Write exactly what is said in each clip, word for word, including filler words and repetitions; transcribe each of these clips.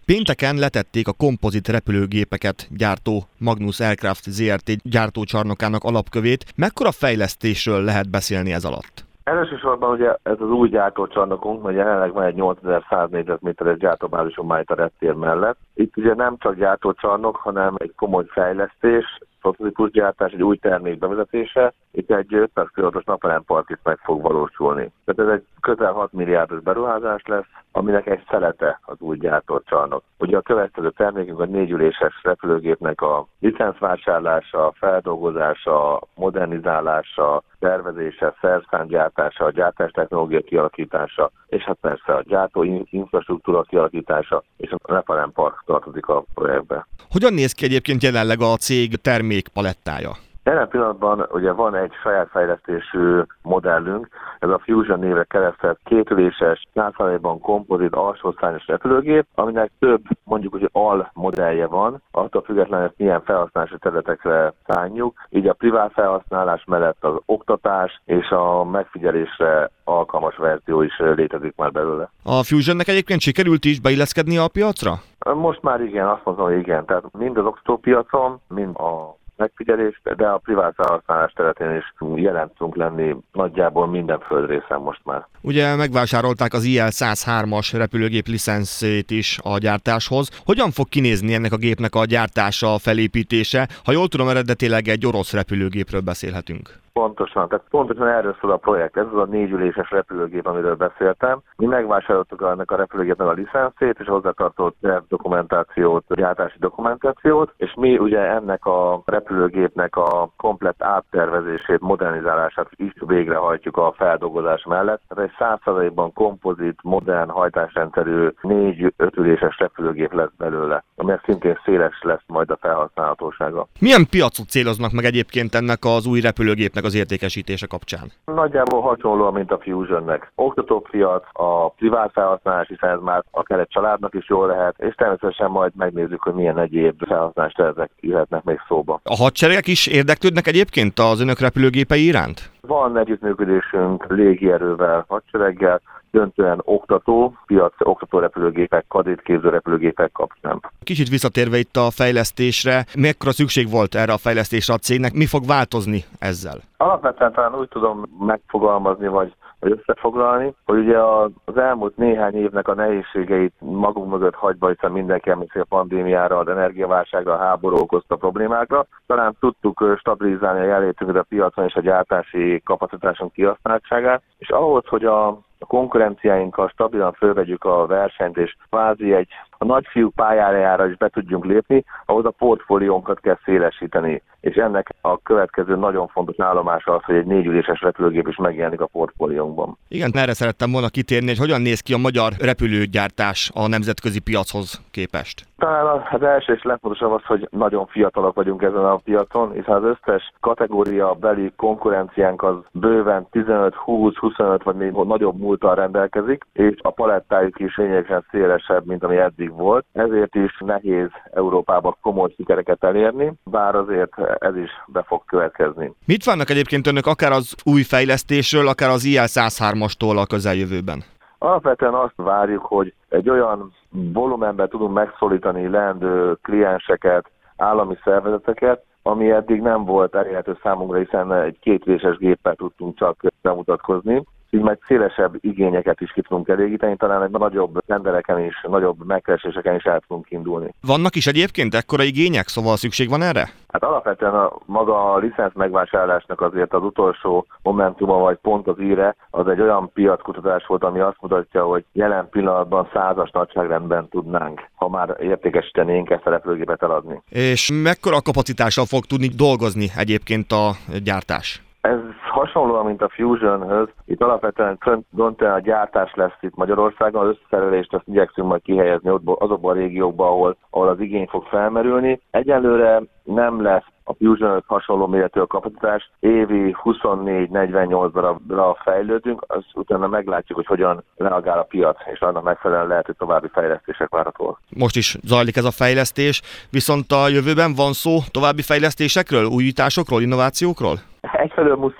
Pénteken letették a kompozit repülőgépeket gyártó Magnus Aircraft zé er té gyártócsarnokának alapkövét. Mekkora fejlesztésről lehet beszélni ez alatt? Elsősorban ugye ez az új gyártócsarnokunk, mert jelenleg van egy nyolcezer-száz négyzetméteres gyártóbázisunk már itt a reptér mellett. Itt ugye nem csak gyártócsarnok, hanem egy komoly fejlesztés, prototípusgyártás, egy új termék bevezetése. Itt egy ötszáz kilowattos napelempark is meg fog valósulni. Tehát ez egy közel hat milliárdos beruházás lesz, aminek egy szelete az új gyártócsarnok. Ugye a következő termékünk a négyüléses repülőgépnek a licencvásárlása, feldolgozása, modernizálása, tervezése, szerszámgyártása, a gyártástechnológia kialakítása, és hát persze a gyártó infrastruktúra kialakítása, és a napelempark tartozik a projektbe. Hogyan néz ki egyébként jelenleg a cég termékpalettája? Jelen pillanatban ugye van egy saját fejlesztésű modellünk, ez a Fusion névre keresztelt kétüléses, száz százalékban kompozit alsószárnyas repülőgép, aminek több mondjuk hogy al modellje van, attól függetlenül ezt milyen felhasználási területekre szánjuk, így a privát felhasználás mellett az oktatás és a megfigyelésre alkalmas verzió is létezik már belőle. A Fusionnek egyébként sikerült is beilleszkedni a piacra? Most már igen, azt mondom, hogy igen. Tehát mind az oktatópiacon, mind a megfigyelés, de a privát felhasználás területén is jelen tudunk lenni nagyjából minden földrészen most már. Ugye megvásárolták az i el száz hármas repülőgép licenszét is a gyártáshoz. Hogyan fog kinézni ennek a gépnek a gyártása, a felépítése? Ha jól tudom, eredetileg egy orosz repülőgépről beszélhetünk. Pontosan, tehát pontosan erről szól a projekt. Ez az a négyüléses repülőgép, amiről beszéltem. Mi megvásároltuk ennek a repülőgépnek a licenszét, és hozzátartott dokumentációt, gyártási dokumentációt, és mi ugye ennek a repülőgépnek a komplett áttervezését, modernizálását is végrehajtjuk a feldolgozás mellett. Tehát egy száz százalékban kompozit, modern, hajtásrendszerű négy-ötüléses repülőgép lesz belőle, aminek szintén széles lesz majd a felhasználhatósága. Milyen piacot céloznak meg egyébként ennek az új repülőgépnek az értékesítése kapcsán? Nagyjából hasonlóan, mint a Fusionnek. Oktatópiac, a privát felhasználás, hiszen ez már akár egy családnak is jól lehet, és természetesen majd megnézzük, hogy milyen egyéb felhasználás területek jöhetnek még szóba. A hadseregek is érdeklődnek egyébként az önök repülőgépei iránt? Van együttműködésünk légierővel, hadsereggel, döntően oktató, piac, oktató repülőgépek, kadétképző repülőgépek kapcsán. Kicsit visszatérve itt a fejlesztésre, mekkora szükség volt erre a fejlesztésre a cégnek, mi fog változni ezzel? Alapvetően talán úgy tudom megfogalmazni, vagy vagy összefoglalni, hogy ugye az elmúlt néhány évnek a nehézségeit magunk mögött hagyva, hiszen mindenki emlékszik a pandémiára, az energiaválságra, a háború okozta problémákra. Talán tudtuk stabilizálni a jelenlétünket a piacon és a gyártási kapacitásunk kihasználtságát, és ahhoz, hogy a a konkurenciáinkkal stabilan fölvegyük a versenyt, és kvázi egy a nagyfiúk pályájára is be tudjunk lépni, ahhoz a portfóliónkat kell szélesíteni. És ennek a következő nagyon fontos állomása az, hogy egy négyüléses repülőgép is megjelenik a portfóliónkban. Igen, erre szerettem volna kitérni, hogy hogyan néz ki a magyar repülőgyártás a nemzetközi piachoz képest. Talán az első és legfontosabb az, hogy nagyon fiatalok vagyunk ezen a piacon, hiszen az összes kategória beli konkurenciánk az bőven tizenöt, húsz, huszonöt vagy még nagyobb múlttal rendelkezik, és a palettájuk is lényegesen szélesebb, mint ami eddig volt. Ezért is nehéz Európában komoly sikereket elérni, bár azért ez is be fog következni. Mit várnak egyébként önök akár az új fejlesztésről, akár az i el száz hármastól a közeljövőben? Alapvetően azt várjuk, hogy egy olyan volumenben tudunk megszólítani leendő klienseket, állami szervezeteket, ami eddig nem volt elérhető számunkra, hiszen egy kétüléses géppel tudtunk csak bemutatkozni. Így meg szélesebb igényeket is ki tudunk elégíteni, talán egy nagyobb rendeleken is, nagyobb megkereséseken is el tudunk indulni. Vannak is egyébként ekkora igények, szóval szükség van erre? Hát alapvetően a maga a licenc megvásárlásnak azért az utolsó momentuma, vagy pont az íre, az egy olyan piackutatás volt, ami azt mutatja, hogy jelen pillanatban százas nagyságrendben tudnánk, ha már értékesítenénk ezt a repülőgépet eladni. És mekkora kapacitással fog tudni dolgozni egyébként a gyártás? Ez hasonlóan, mint a Fusionhöz. Itt alapvetően döntően a gyártás lesz itt Magyarországon, az összeszerelést azt igyekszünk majd kihelyezni azokban a régiókban, ahol, ahol az igény fog felmerülni. Egyelőre nem lesz a Fusionhöz hasonló méretű a kapacitás, évi huszonnégy-negyvennyolc darabra fejlődünk, az utána meglátjuk, hogy hogyan reagál a piac, és annak megfelelően lehet, hogy további fejlesztések várhatóak. Most is zajlik ez a fejlesztés, viszont a jövőben van szó további fejlesztésekről, újításokról, innovációkról? Egyfelől muszáj.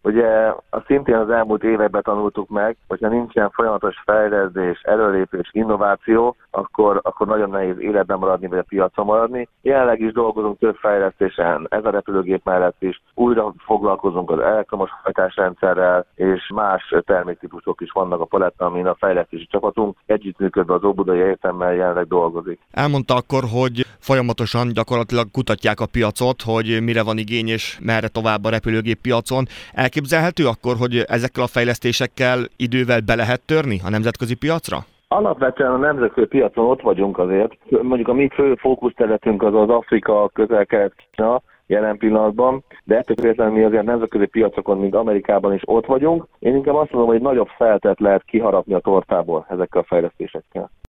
Ugye azt szintén az elmúlt években tanultuk meg, hogyha nincsen folyamatos fejlesztés, előrelépés, innováció, akkor, akkor nagyon nehéz életben maradni, vagy a piacon maradni. Jelenleg is dolgozunk több fejlesztésen, ez a repülőgép mellett is. Újra foglalkozunk az elektromos hajtásrendszerrel, és más terméktípusok is vannak a palettán, amin a fejlesztési csapatunk együttműködve az Óbudai Egyetemmel jelenleg dolgozik. Elmondta akkor, hogy folyamatosan gyakorlatilag kutatják a piacot, hogy mire van igény és merre tovább a repülőgép piacon. Elképzelhető akkor, hogy ezekkel a fejlesztésekkel idővel be lehet törni a nemzetközi piacra? Alapvetően a nemzetközi piacon ott vagyunk azért. Mondjuk a mi fő fókuszterületünk az az Afrika, Közel-Kelet, Kína jelen pillanatban, de ettől függetlenül mi azért nemzetközi piacokon, mint Amerikában is ott vagyunk. Én inkább azt mondom, hogy nagyobb szeltet lehet kiharapni a tortából ezekkel a fejlesztésekkel.